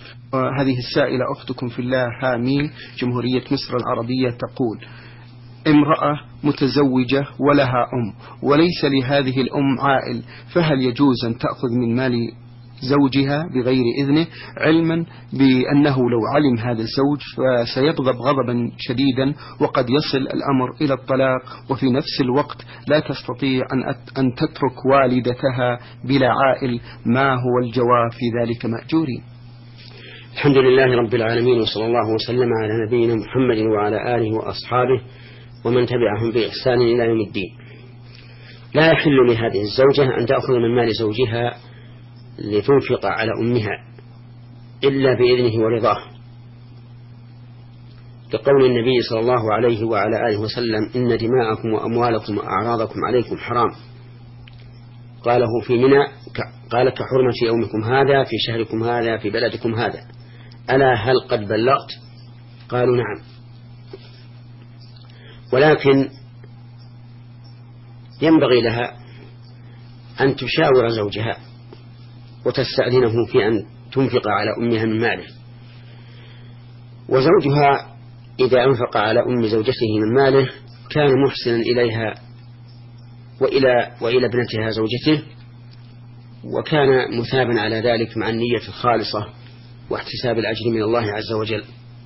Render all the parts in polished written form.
هذه السائلة أختكم في الله هامين جمهورية مصر العربية تقول: امرأة متزوجة ولها أم وليس لهذه الأم عائل، فهل يجوز أن تأخذ من مال زوجها بغير إذنه، علما بأنه لو علم هذا الزوج فسيغضب غضبا شديدا وقد يصل الأمر إلى الطلاق، وفي نفس الوقت لا تستطيع أن تترك والدتها بلا عائل، ما هو الجواب في ذلك مأجورين؟ الحمد لله رب العالمين، وصلى الله وسلم على نبينا محمد وعلى آله وأصحابه ومن تبعهم بإحسان إلى يوم الدين. لا يحل لهذه الزوجة أن تأخذ من مال زوجها لتنفق على أمها إلا بإذنه ورضاه، لقول النبي صلى الله عليه وعلى آله وسلم: إن دماءكم وأموالكم وأعراضكم عليكم حرام. قاله في منى، قال: كحرمة يومكم هذا في شهركم هذا في بلدكم هذا، ألا هل قد بلغت؟ قالوا: نعم. ولكن ينبغي لها أن تشاور زوجها وتستأذنه في أن تنفق على أمها من ماله، وزوجها إذا أنفق على أم زوجته من ماله كان محسنا إليها وإلى ابنتها زوجته، وكان مثابا على ذلك مع النية الخالصة واحتساب الأجر من الله عز وجل.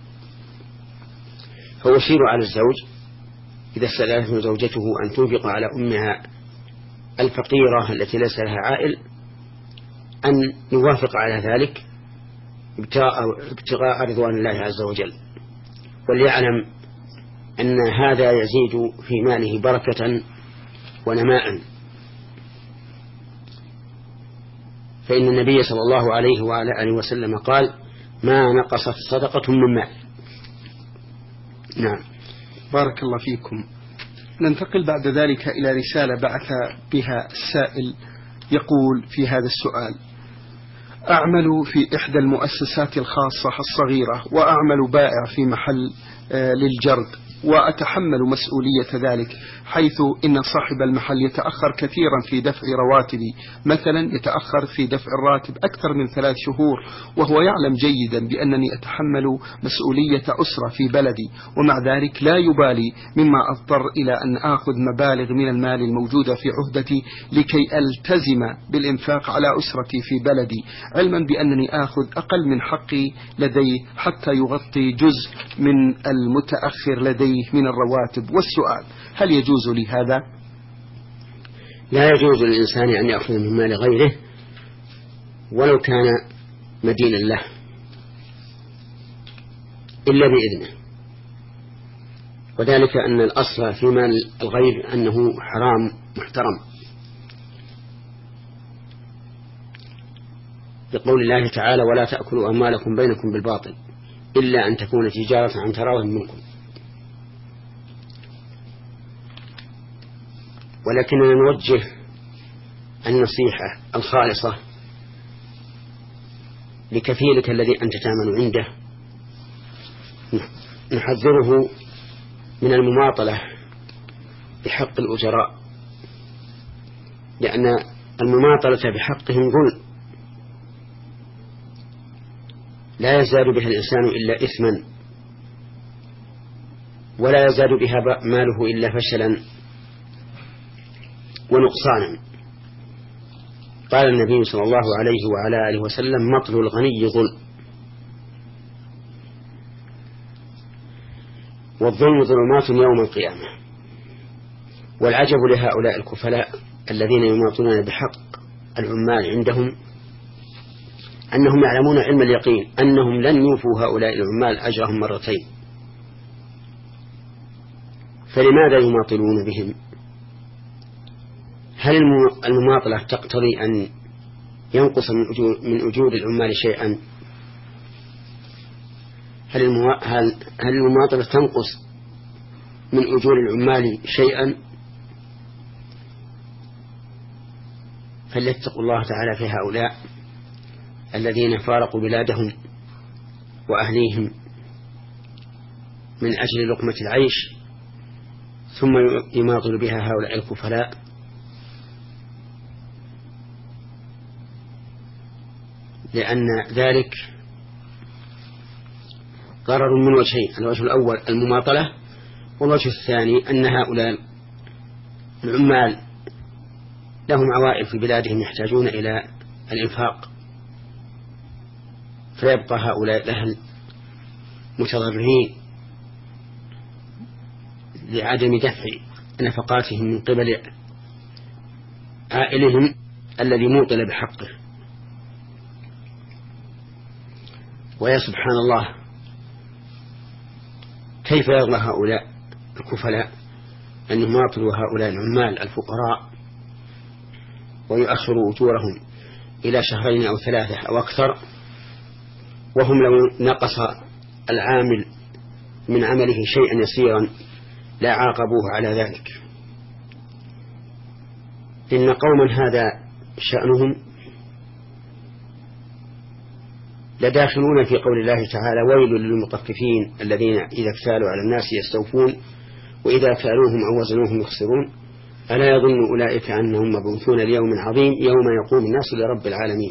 فيشير على الزوج إذا استأذنته زوجته أن تنفق على أمها الفقيرة التي ليس لها عائل أن يوافق على ذلك ابتغاء رضوان الله عز وجل، وليعلم أن هذا يزيد في ماله بركة ونماء، فإن النبي صلى الله عليه وعلى آله وسلم قال: ما نقصت صدقة من مال. نعم. بارك الله فيكم. ننتقل بعد ذلك إلى رسالة بعث بها السائل، يقول في هذا السؤال: أعمل في إحدى المؤسسات الخاصة الصغيرة، وأعمل بائع في محل للجرد، وأتحمل مسؤولية ذلك، حيث إن صاحب المحل يتأخر كثيرا في دفع رواتبي، مثلا يتأخر في دفع الراتب أكثر من 3 شهور، وهو يعلم جيدا بأنني أتحمل مسؤولية أسرة في بلدي، ومع ذلك لا يبالي، مما أضطر إلى أن آخذ مبالغ من المال الموجودة في عهدتي لكي ألتزم بالإنفاق على أسرتي في بلدي، علما بأنني آخذ أقل من حقي لديه حتى يغطي جزء من المتأخر لديه من الرواتب. والسؤال: هل يجوز لي هذا؟ لا يجوز للإنسان أن يأخذ من مال غيره ولو كان مدينا له إلا بإذنه، وذلك أن الأصل في مال الغير أنه حرام محترم، لقول الله تعالى: ولا تأكلوا أموالكم بينكم بالباطل إلا أن تكون تجارة عن تراض منكم. ولكننا نوجه النصيحة الخالصة لكفيلك الذي أنت تعمل عنده، نحذره من المماطلة بحق الأجراء، لأن المماطلة بحقهم ظلم لا يزداد بها الإنسان إلا إثما، ولا يزداد بها ماله إلا فشلا ونقصانا. قال النبي صلى الله عليه وعلى آله وسلم: مطل الغني ظلم، والظلم ظلمات يوم القيامة. والعجب لهؤلاء الكفلاء الذين يماطلون بحق العمال عندهم أنهم يعلمون علم اليقين أنهم لن يوفوا هؤلاء العمال أجرهم مرتين، فلماذا يماطلون بهم؟ هل المماطلة تقتضي أن ينقص من أجور العمال شيئا؟ هل المماطلة تنقص من أجور العمال شيئا؟ فليتقوا الله تعالى في هؤلاء الذين فارقوا بلادهم وأهليهم من أجل لقمة العيش، ثم يماطل بها هؤلاء الكفلاء، لأن ذلك ضرر من وجهين: الوجه الأول المماطلة، والوجه الثاني أن هؤلاء العمال لهم عوائل في بلادهم يحتاجون إلى الإنفاق، فيبقى هؤلاء الأهل متضررين لعدم دفع نفقاتهم من قبل عائلهم الذي موطل بحقه. ويا سبحان الله، كيف يرضى هؤلاء الكفلاء أن يماطلوا هؤلاء العمال الفقراء ويؤخروا أجورهم إلى 2 أو 3 أو أكثر، وهم لو نقص العامل من عمله شيئا يسيرا لا عاقبوه على ذلك. إن قوما هذا شأنهم لداخلون في قول الله تعالى: ويل للمطففين الذين إذا اكتالوا على الناس يستوفون وإذا كالوهم أو وزنوهم يخسرون ألا يظن أولئك أنهم مبعوثون ليوم عظيم يوم يقوم الناس لرب العالمين.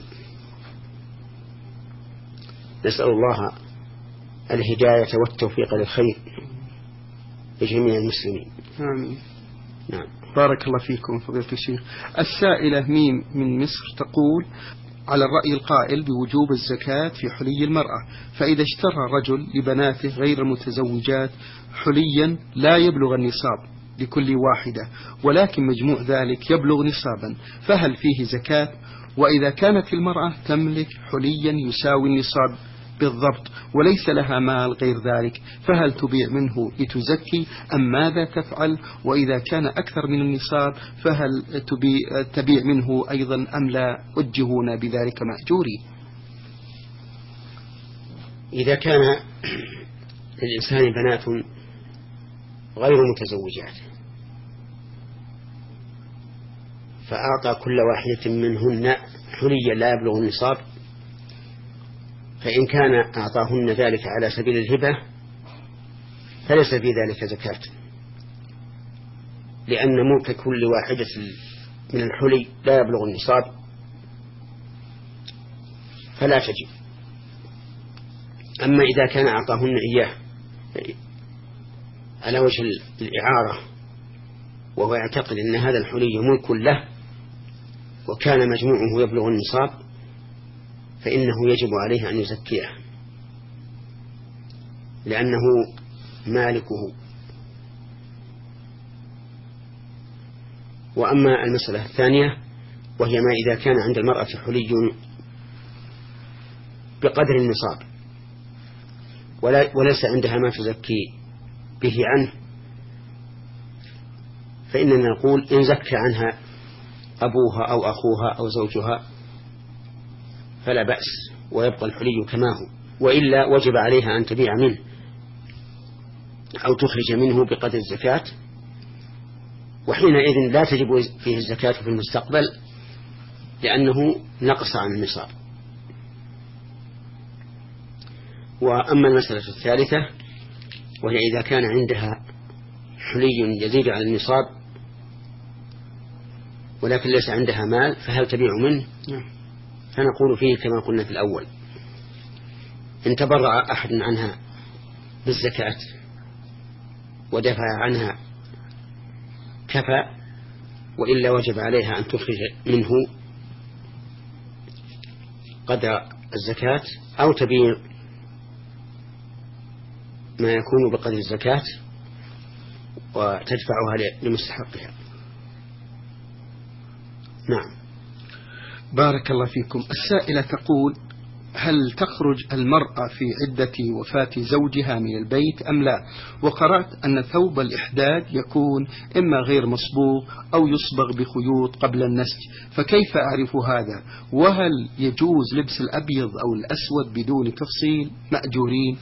نسأل الله الهداية والتوفيق للخير لجميع المسلمين. آمين. نعم. بارك الله فيكم فضيلة الشيخ. السائلة ميم من مصر تقول: على الرأي القائل بوجوب الزكاة في حلي المرأة، فإذا اشترى رجل لبناته غير المتزوجات حليا لا يبلغ النصاب لكل واحدة، ولكن مجموع ذلك يبلغ نصابا، فهل فيه زكاة؟ وإذا كانت المرأة تملك حليا يساوي النصاب بالضبط وليس لها مال غير ذلك، فهل تبيع منه لتزكي أم ماذا تفعل؟ وإذا كان أكثر من النصاب فهل تبيع منه أيضا أم لا؟ وجهونا بذلك مأجوري. إذا كان للإنسان بنات غير متزوجات فأعطى كل واحدة منهن حليا لا يبلغ النصاب، فإن كان أعطاهن ذلك على سبيل الهبة فليس في ذلك زكاة، لأن ملك كل واحدة من الحلي لا يبلغ النصاب فلا تجب. أما إذا كان أعطاهن إياه على وجه الإعارة وهو يعتقد أن هذا الحلي ملك له وكان مجموعه يبلغ النصاب فإنه يجب عليه أن يزكيه لأنه مالكه. وأما المسألة الثانية وهي ما إذا كان عند المرأة حلي بقدر النصاب وليس عندها ما تزكي به عنه، فإننا نقول إن زكى عنها أبوها أو أخوها أو زوجها فلا بأس ويبقى الحلي كما هو، وإلا وجب عليها أن تبيع منه أو تخرج منه بقدر الزكاة، وحينئذ لا تجب فيه الزكاة في المستقبل لأنه نقص عن النصاب. وأما المسألة الثالثة وهي إذا كان عندها حلي يزيد على النصاب ولكن ليس عندها مال فهل تبيع منه؟ فنقول فيه كما قلنا في الأول: إن تبرع أحد عنها بالزكاة ودفع عنها كفى، وإلا وجب عليها أن تخرج منه قدر الزكاة أو تبيع ما يكون بقدر الزكاة وتدفعها لمستحقها. نعم. بارك الله فيكم. السائلة تقول: هل تخرج المرأة في عدة وفاة زوجها من البيت أم لا؟ وقرأت أن ثوب الإحداد يكون إما غير مصبوغ أو يصبغ بخيوط قبل النسج، فكيف أعرف هذا؟ وهل يجوز لبس الأبيض أو الأسود بدون تفصيل؟ مأجورين.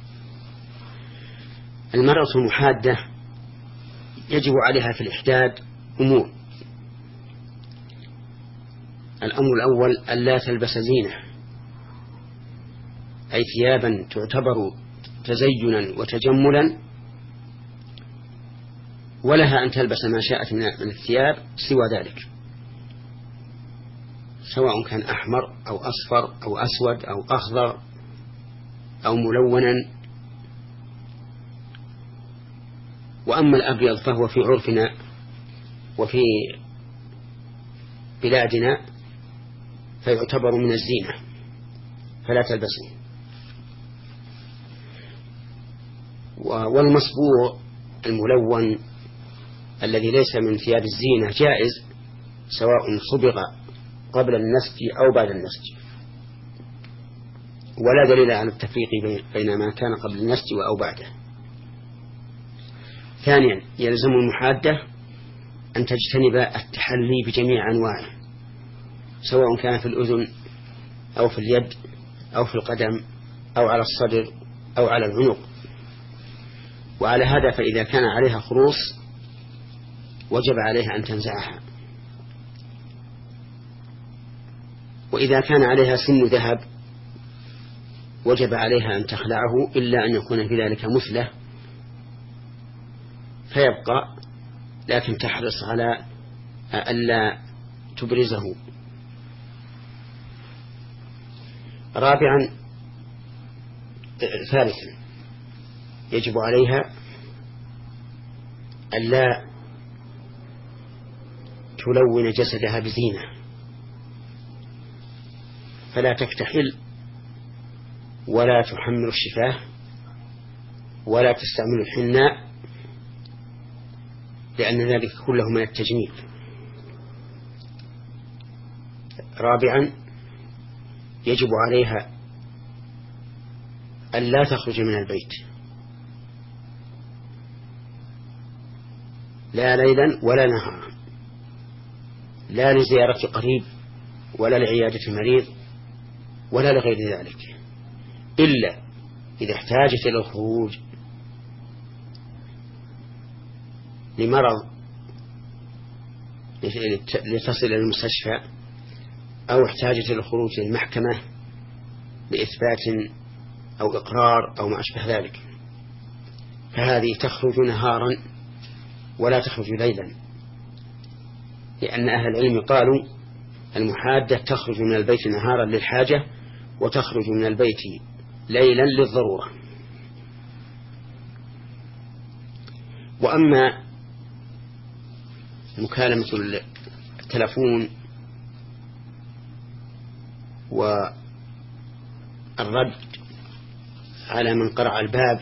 المرأة المحادة يجب عليها في الإحداد أمور: الأمر الأول ألا تلبس زينة، أي ثيابا تعتبر تزينا وتجملا، ولها أن تلبس ما شاءت من الثياب سوى ذلك، سواء كان أحمر أو أصفر أو أسود أو أخضر أو ملونا وأما الأبيض فهو في عرفنا وفي بلادنا فيعتبر من الزينة فلا تلبسه. والمصبوغ الملون الذي ليس من ثياب الزينة جائز سواء صبغ قبل النسج أو بعد النسج، ولا دليل على التفريق بين ما كان قبل النسج أو بعده. ثانيا يلزم المحادة أن تجتنب التحلي بجميع أنواعه سواء كان في الأذن أو في اليد أو في القدم أو على الصدر أو على العنق. وعلى هذا فإذا كان عليها خروص وجب عليها أن تنزعها، وإذا كان عليها سن ذهب وجب عليها أن تخلعه إلا أن يكون في ذلك مثلة فيبقى، لكن تحرص على ألا تبرزه. رابعا ثالثا يجب عليها ألا تلون جسدها بزينة، فلا تكتحل ولا تحمر الشفاه ولا تستعمل الحناء لأن ذلك كله من التجميل. رابعا يجب عليها ألا تخرج من البيت لا ليلا ولا نهارا، لا لزيارة قريب ولا لعيادة مريض ولا لغير ذلك، إلا إذا احتاجت إلى الخروج لمرض لتصل إلى المستشفى أو احتاجت إلى الخروج للمحكمة لإثبات أو إقرار أو ما أشبه ذلك، فهذه تخرج نهارا ولا تخرج ليلا، لأن أهل العلم قالوا المحادة تخرج من البيت نهارا للحاجة وتخرج من البيت ليلا للضرورة. وأما مكالمة التلفون والرد على من قرع الباب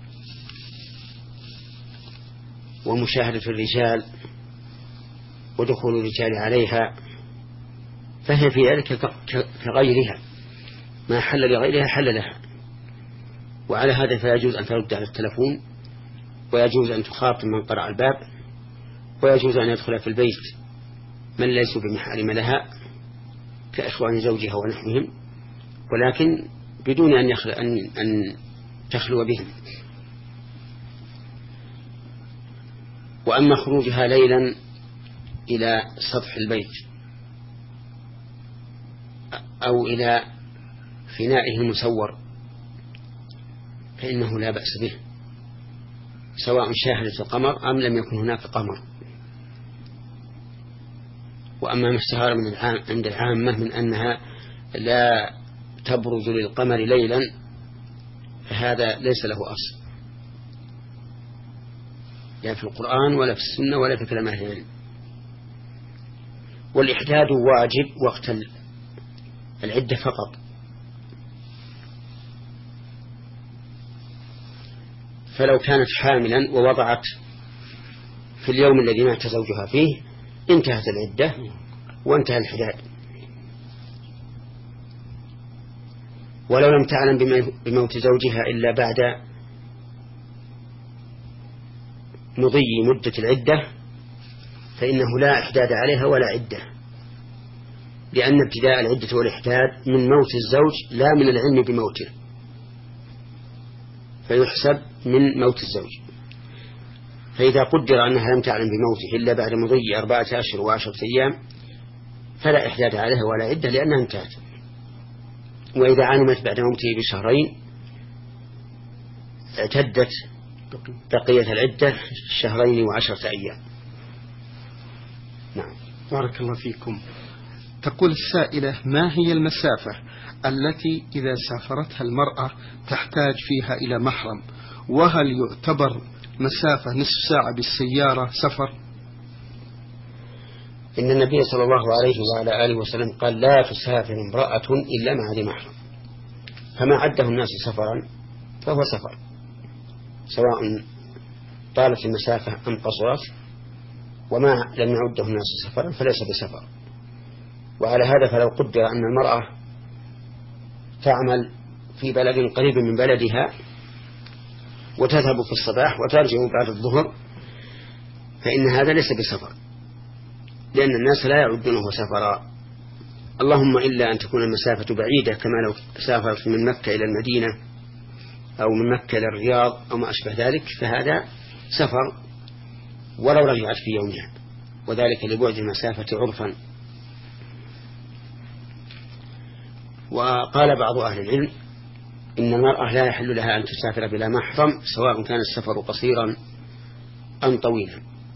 ومشاهدة الرجال ودخول الرجال عليها فهي في ذلك كغيرها، ما حل لغيرها حل لها. وعلى هذا فيجوز أن ترد على التلفون، ويجوز أن تخاطب من قرع الباب، ويجوز أن يدخل في البيت من ليسوا بمحارم لها كإخوان زوجها ونحوهم، ولكن بدون أن تخلو بهم. وأما خروجها ليلا إلى سطح البيت أو إلى فنائه المسور فإنه لا بأس به سواء شاهدت القمر أم لم يكن هناك قمر. وأما ما اشتهر عند العامة من أنها لا تبرز للقمر ليلا فهذا ليس له أصل لا في القرآن ولا في السنة ولا في كلام أهل العلم. والإحداد واجب وقت العدة فقط، فلو كانت حاملا ووضعت في اليوم الذي مات زوجها فيه انتهت العدة وانتهى الحداد. ولو لم تعلم بموت زوجها إلا بعد مضي مدة العدة فإنه لا إحداد عليها ولا عدة، لأن ابتداء العدة والإحداد من موت الزوج لا من العلم بموته، فيحسب من موت الزوج. فإذا قدر أنها لم تعلم بموته إلا بعد مضي 4 أشهر و10 أيام فلا إحداد عليها ولا عدة لأنها انتهت. وإذا علمت بعد موته ب2 اعتدت بقية العدة 2 و10 أيام. نعم. بارك الله فيكم. تقول السائلة: ما هي المسافة التي إذا سافرتها المرأة تحتاج فيها إلى محرم؟ وهل يعتبر مسافة نصف ساعة بالسيارة سفر؟ إن النبي صلى الله عليه وعلى آله وسلم قال لا تسافر امرأة إلا مع ذي محرم، فما عده الناس سفرا فهو سفر، سواء طالت المسافة أم قصرت، وما لم يعده الناس سفرا فليس بسفر. وعلى هذا فلو قدر أن المرأة تعمل في بلد قريب من بلدها وتذهب في الصباح وترجع بعد الظهر فإن هذا ليس بسفر، لأن الناس لا يعدونه سفرا، اللهم إلا أن تكون المسافة بعيدة كما لو سافرت من مكة إلى المدينة أو من مكة إلى الرياض أو ما أشبه ذلك، فهذا سفر ولو رجعت في يومها، وذلك لبعد المسافة عرفا. وقال بعض أهل العلم إن المرأة لا يحل لها أن تسافر بلا محرم سواء كان السفر قصيرا أم طويلا.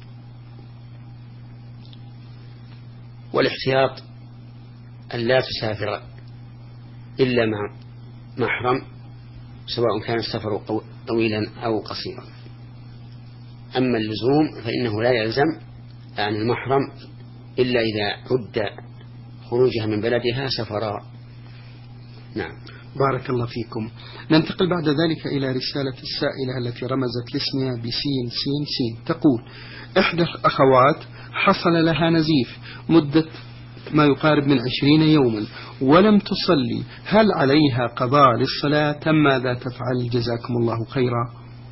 والاحتياط أن لا تسافر إلا مع محرم سواء كان السفر طويلا أو قصيرا. أما اللزوم فإنه لا يلزم عن المحرم إلا إذا عد خروجها من بلدها سفرا. نعم. بارك الله فيكم. ننتقل بعد ذلك إلى رسالة السائلة التي رمزت لاسمها بسين سين سين، تقول: إحدى الأخوات حصل لها نزيف مدة ما يقارب من 20 يوما ولم تصلي، هل عليها قضاء للصلاة أم ماذا تفعل؟ جزاكم الله خيرا.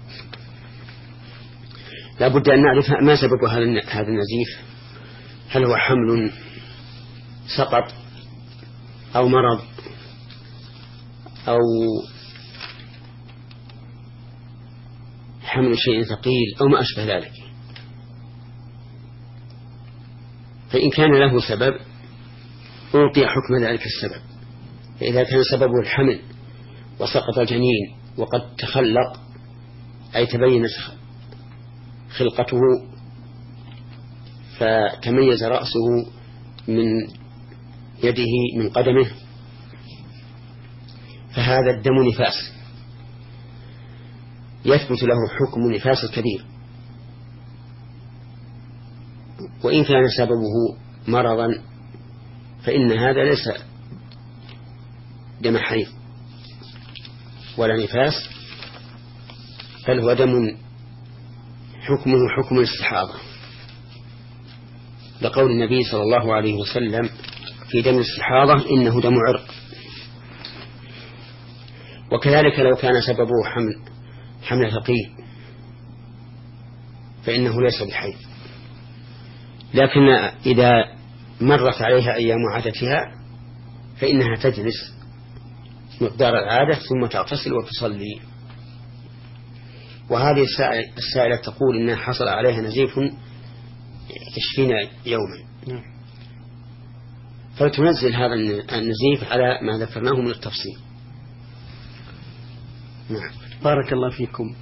لا بد أن نعرف ما سبب هذا النزيف، هل هو حمل سقط أو مرض أو حمل شيء ثقيل أو ما أشبه ذلك. فإن كان له سبب أعطي حكم ذلك السبب، فإذا كان سببه الحمل وسقط الجنين وقد تخلق أي تبينت خلقته فتميز رأسه من يده من قدمه، فهذا الدم نفاس يثبت له حكم نفاس الكبير. وإن كان سببه مرضا فإن هذا ليس دم حيض ولا نفاس، بل هو دم حكمه حكم الاستحاضة، لقول النبي صلى الله عليه وسلم في دم الاستحاضة إنه دم عرق. وكذلك لو كان سببه حمل ثقيل فإنه ليس بحيض، لكن إذا مرت عليها أيام عادتها فإنها تجلس مقدار العادة ثم تغتسل وتصلي. وهذه السائلة تقول إنها حصل عليها نزيف 20 يوما، فتنزل هذا النزيف على ما ذكرناه من التفصيل. نعم. بارك الله فيكم.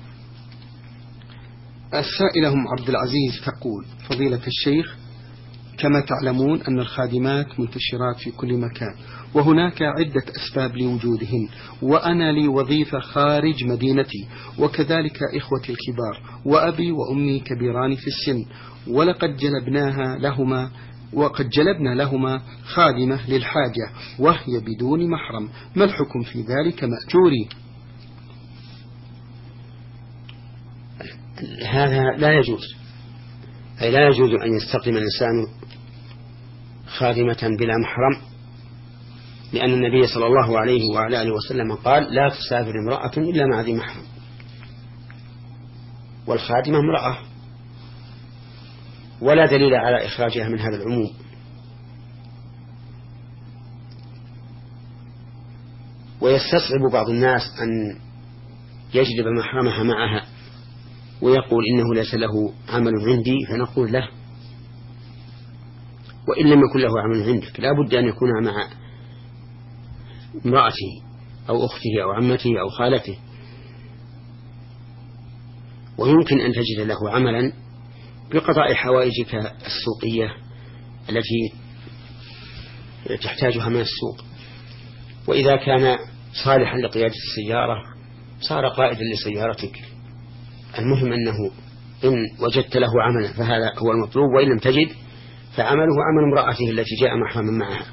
السائلة أم عبد العزيز تقول: فضيلة الشيخ، كما تعلمون أن الخادمات منتشرات في كل مكان، وهناك عدة أسباب لوجودهن، وأنا لي وظيفة خارج مدينتي، وكذلك إخوتي الكبار، وأبي وأمي كبيران في السن، وقد جلبنا لهما خادمة للحاجة وهي بدون محرم، ما الحكم في ذلك مأجوري؟ هذا لا يجوز، أي لا يجوز أن يستخدم الإنسان خادمة بلا محرم، لأن النبي صلى الله عليه وعلى آله وسلم قال: لا تسافر امرأة إلا مع ذي محرم، والخادمة امرأة، ولا دليل على إخراجها من هذا العموم. ويستصعب بعض الناس أن يجلب محرمها معها ويقول إنه ليس له عمل عندي، فنقول له: وإن لم يكن له عمل عندك لا بد أن يكون مع امرأته أو أخته أو عمته أو خالته، ويمكن أن تجد له عملا بقضاء حوائجك السوقية التي تحتاجها من السوق. وإذا كان صالحا لقيادة السيارة صار قائدا لسيارتك. المهم أنه إن وجدت له عملا فهذا هو المطلوب، وإن لم تجد فعمله عمل امرأته التي جاء محرما معها.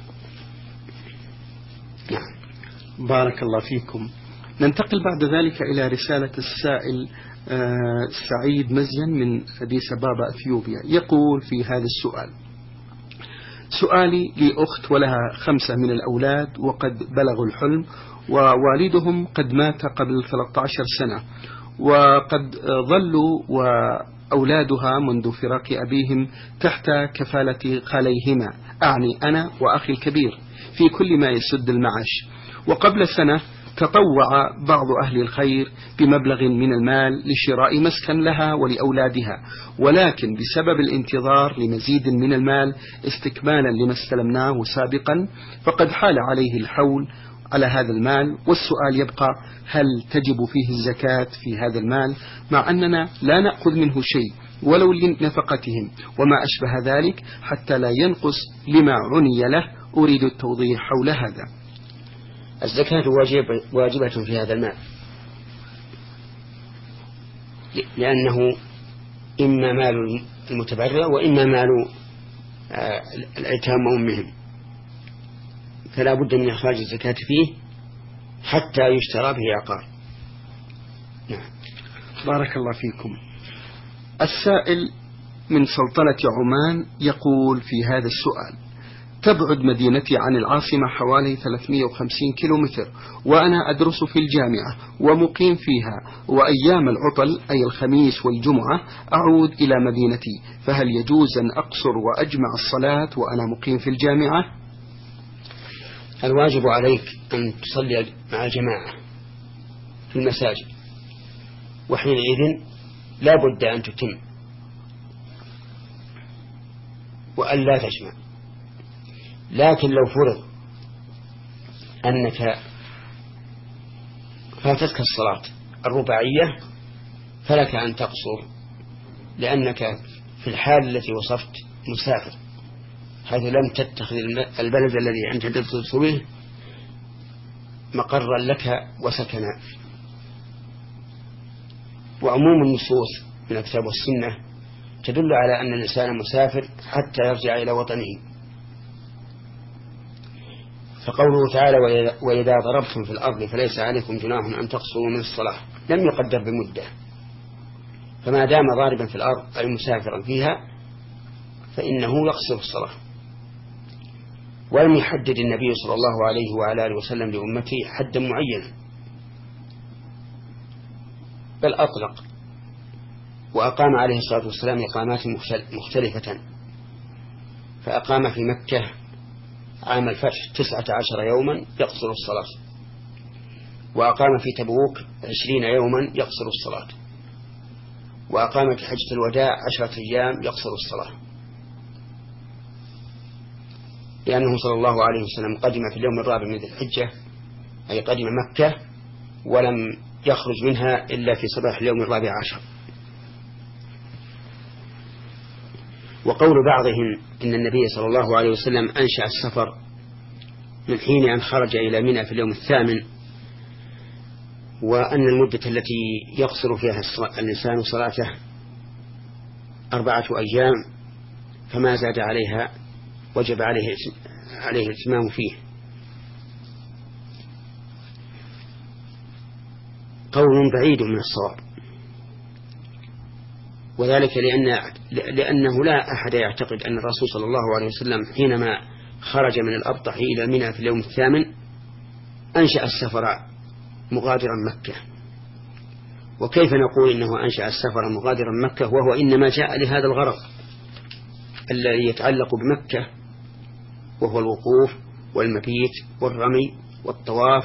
نعم. بارك الله فيكم. ننتقل بعد ذلك إلى رسالة السائل سعيد مزين من أديس أبابا أثيوبيا. يقول في هذا السؤال: سؤالي لأخت ولها 5 من الأولاد وقد بلغوا الحلم، ووالدهم قد مات قبل 13 سنة، وقد ظلوا وأولادها منذ فراق أبيهم تحت كفالة خاليهما، أعني أنا وأخي الكبير، في كل ما يسد المعاش. وقبل سنة تطوع بعض أهل الخير بمبلغ من المال لشراء مسكن لها ولأولادها، ولكن بسبب الانتظار لمزيد من المال استكمالا لما استلمناه سابقا فقد حال عليه الحول على هذا المال. والسؤال يبقى: هل تجب فيه الزكاة في هذا المال، مع أننا لا نأخذ منه شيء ولو لنفقتهم وما أشبه ذلك، حتى لا ينقص لما عني له؟ أريد التوضيح حول هذا. الزكاة واجبة في هذا المال، لأنه إما مال المتبرع وإما مال الأيتام وأمهم، فلا بد من إخراج الزكاة فيه حتى يشترى به عقار. نعم. بارك الله فيكم. السائل من سلطنة عمان يقول في هذا السؤال: تبعد مدينتي عن العاصمة حوالي 350 كيلومتر، وأنا أدرس في الجامعة ومقيم فيها، وأيام العطل أي الخميس والجمعة أعود إلى مدينتي، فهل يجوز أن أقصر وأجمع الصلاة وأنا مقيم في الجامعة؟ الواجب عليك أن تصلي مع الجماعة في المساجد، وحينئذ لا بد أن تتم وأن لا تجمع. لكن لو فرض أنك فاتتك الصلاة الرباعية فلك أن تقصر، لأنك في الحال التي وصفت مسافر، حيث لم تتخذ البلد الذي أنت تدرس به مقرا لك وسكنا. وعموم النصوص من الكتاب والسنة تدل على أن الإنسان مسافر حتى يرجع إلى وطنه. فقوله تعالى: وإذا ضربتم في الأرض فليس عليكم جناح أن تقصروا من الصلاة، لم يقدر بمدة، فما دام ضاربا في الأرض أي مسافرا فيها فإنه يقصر الصلاة. ولم يحدد النبي صلى الله عليه وعلى آله وسلم لأمته حدا معينا، بل أطلق، وأقام عليه الصلاة والسلام إقامات مختلفة. فأقام في مكة عام الفتح 19 يوما يقصر الصلاة، وأقام في تبوك 20 يوما يقصر الصلاة، وأقام في حجة الوداع 10 أيام يقصر الصلاة، لأنه صلى الله عليه وسلم قدم في اليوم الرابع من ذي الحجة، أي قدم مكة ولم يخرج منها إلا في صباح اليوم الرابع عشر. وقول بعضهم إن النبي صلى الله عليه وسلم أنشأ السفر من حين أن خرج إلى منى في اليوم 8، وأن المدة التي يقصر فيها الإنسان صلاته 4 أيام، فما زاد عليها وجب عليه الاتمام فيه. قول بعيد من الصواب، وذلك لأنه لا أحد يعتقد أن الرسول صلى الله عليه وسلم حينما خرج من الأبطح إلى منى في اليوم 8 أنشأ السفر مغادرا مكة. وكيف نقول إنه أنشأ السفر مغادرا مكة وهو إنما جاء لهذا الغرض الذي يتعلق بمكة، وهو الوقوف والمبيت والرمي والطواف؟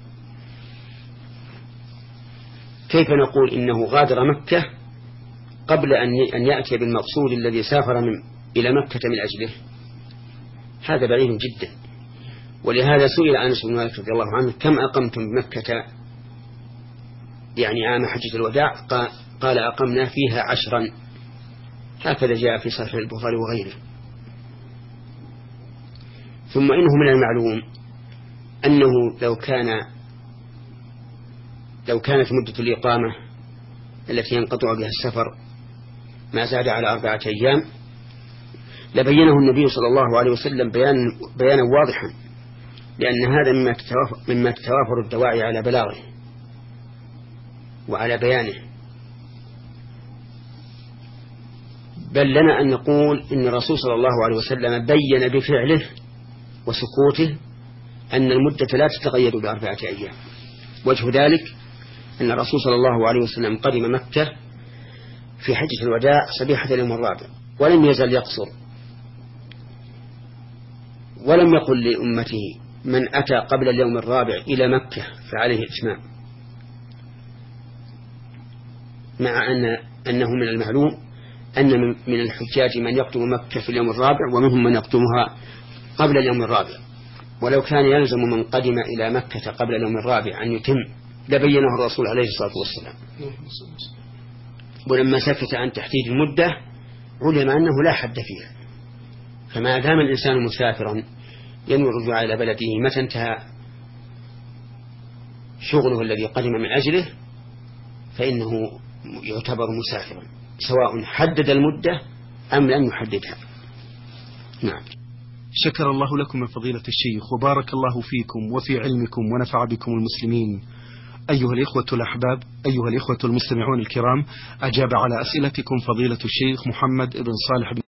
كيف نقول إنه غادر مكة قبل أن يأتي بالمقصود الذي سافر إلى مكة من أجله؟ هذا بعيد جدا. ولهذا سئل أنس بن مالك رضي الله عنه: كم أقمتم بمكة يعني عام حجة الوداع؟ قال: أقمنا فيها 10. هكذا جاء في صحيح البخاري وغيره. ثم إنه من المعلوم أنه لو كانت مدة الإقامة التي ينقطع بها السفر ما زاد على 4 أيام لبينه النبي صلى الله عليه وسلم بيانا واضحا، لأن هذا مما تتوافر الدواعي على بلاغه وعلى بيانه. بل لنا أن نقول إن الرسول صلى الله عليه وسلم بين بفعله وسكوته أن المدة لا تتقيد ب4 أيام. وجه ذلك أن الرسول صلى الله عليه وسلم قدم مكة في حجة الوداع صبيحة اليوم الرابع ولم يزل يقصر، ولم يقل لأمته من أتى قبل اليوم الرابع إلى مكة فعليه إتمام، مع أنه من المعلوم أن من الحجاج من يقدم مكة في اليوم الرابع ومنهم من يقدمها قبل اليوم الرابع، ولو كان يلزم من قدم إلى مكة قبل اليوم الرابع أن يتم لبينه الرسول عليه الصلاة والسلام. ولما سكت عن تحديد المدة علم أنه لا حد فيها، فما دام الإنسان مسافرا ينوي الرجوع إلى بلده متى انتهى شغله الذي قدم من أجله فإنه يعتبر مسافرا سواء حدد المدة أم لم يحددها. نعم. شكر الله لكم من فضيلة الشيخ وبارك الله فيكم وفي علمكم ونفع بكم المسلمين. أيها الإخوة الأحباب، أيها الإخوة المستمعون الكرام، أجاب على أسئلتكم فضيلة الشيخ محمد بن صالح بن